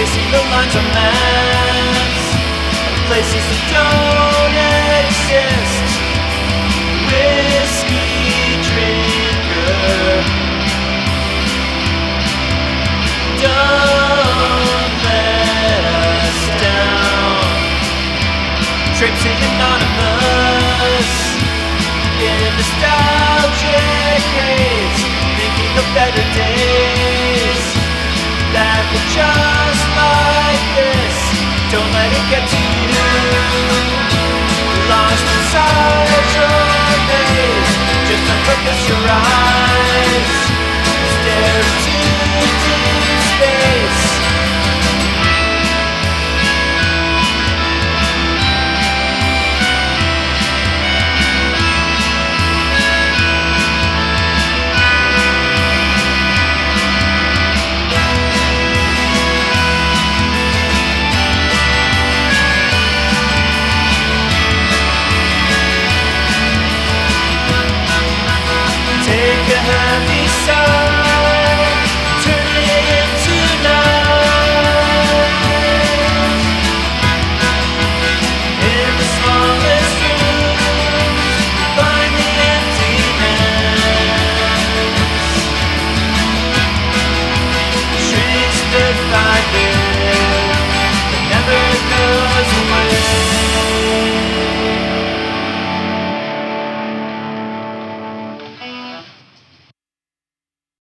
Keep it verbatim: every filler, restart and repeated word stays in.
tracing the lines on maps, places that don't exist. Whiskey drinker, don't let us down. Traipsing anonymous in nostalgic haze, thinking of better days that were just like this. Don't let it get to you, lost inside your maze. Just unfocus your eyes.